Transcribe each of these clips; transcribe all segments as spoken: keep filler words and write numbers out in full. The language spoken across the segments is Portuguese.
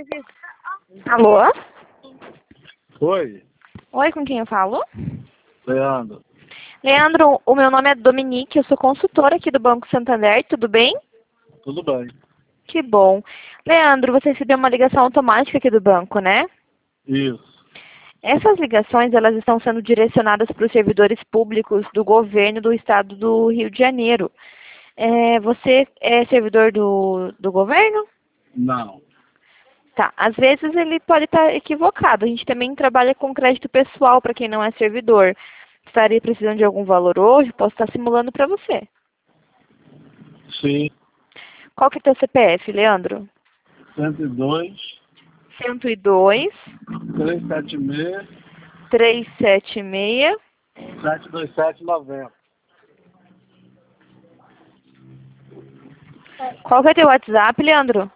Alô? Oi, Oi, com quem eu falo? Leandro. Leandro, o meu nome é Dominique, eu sou consultora aqui do Banco Santander, tudo bem? Tudo bem? Que bom. Leandro, você recebeu uma ligação automática aqui do banco, né? Isso. Essas ligações, elas estão sendo direcionadas para os servidores públicos do governo do estado do Rio de Janeiro. É, você é servidor do, do governo? Não. Tá, às vezes ele pode estar equivocado. A gente também trabalha com crédito pessoal para quem não é servidor. Estaria precisando de algum valor hoje? Posso estar simulando para você. Sim. Qual que é o teu C P F, Leandro? cento e dois, cento e dois, trezentos e setenta e seis, trezentos e setenta e seis. setecentos e vinte e sete, noventa. Qual que é o teu WhatsApp, Leandro?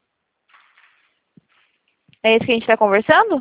É esse que a gente está conversando?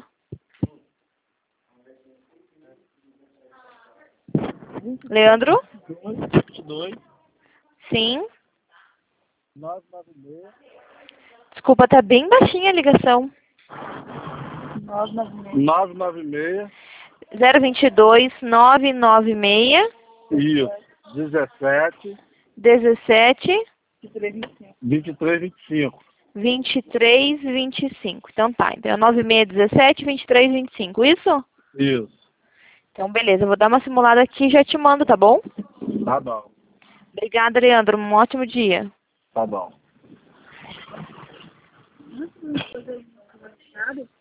Leandro? vinte e dois, Sim. novecentos e noventa e seis. Desculpa, tá bem baixinha a ligação. novecentos e noventa e seis. zero vinte e dois, novecentos e noventa e seis, Isso. dezessete, dezessete, vinte e três, vinte e cinco. vinte e três, vinte e cinco. Então tá, então é nove seis, dezessete, vinte e três, vinte e cinco, isso? Isso. Então beleza, eu vou dar uma simulada aqui e já te mando, tá bom? Tá bom. Obrigada, Leandro, um ótimo dia. Tá bom.